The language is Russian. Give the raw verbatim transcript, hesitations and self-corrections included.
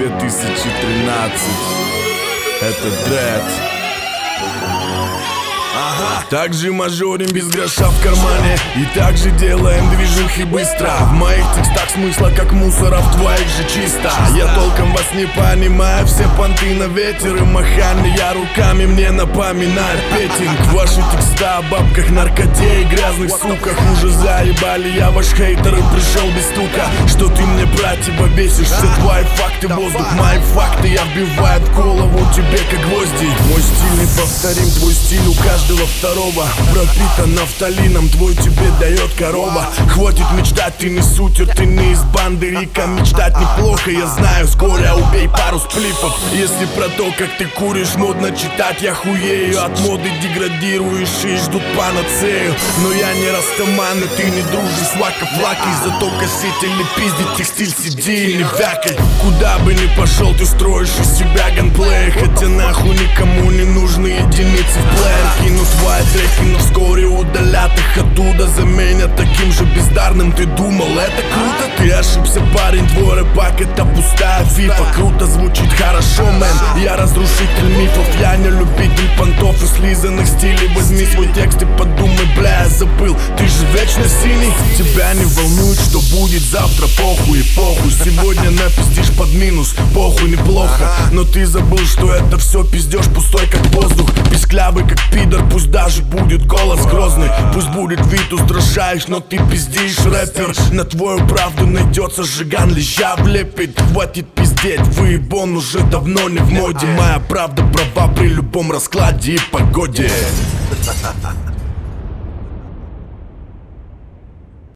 две тысячи тринадцать. Это Дред. Ага. Также мажорим без гроша в кармане, и также делаем движухи быстро. В моих текстах смысла как мусора, в твоих же чисто. Я толком вас не понимаю, все понты на ветер и махание. Я руками мне напоминает петинг. Ваши текста о бабках, наркоте и грязных суках уже заебали, я ваш хейтер и пришел без стука. Что ты мне противовесишь, все твои факты воздух. Мои факты я вбиваю в голову тебе как гвозди. Мой стиль неповторим, твой стиль у каждого второго. Пропитан нафталином, твой тебе дает корова. Хватит мечтать, ты не сутер, ты не из банды Рика. Мечтать неплохо, я знаю, скоро убей пару сплифов. Если про то, как ты куришь, модно читать, я хуею. От моды деградируешь и ждут панацею. Но я не растаман, и ты не дружишь с вака-флакой. Зато косить или пиздить текстиль, сиди и не вякай. Куда бы ни пошел, ты строишь из себя ганплей. Хотя нахуй никому не нужны единицы в плеер. Кину твои треки, но вскоре удалят их оттуда. Заменят таким же бездарным, ты думал, это круто? Ты ошибся, парень, твой рэпак это пустая фифа. Круто звучит, хорошо, мэн, я разрушитель мифов. Я не любитель понтов и слизанных стилей. Возьми свой текст и подумай, бля, я забыл, ты же вечно синий. Тебя не волнует, что будет завтра, похуй и похуй. Сегодня напиздишь под минус, похуй, неплохо. Но ты забыл, что это все пиздеж пустой, как воздух. Писклявый, как пидор, пусть даже будет голос грозный. Пусть будет вид устрашаешь, но ты пиздишь, рэпер. На твою правду найдется жиган, леща влепит. Хватит пиздеть, выебон уже давно не в моде. Моя правда права при любом раскладе и погоде.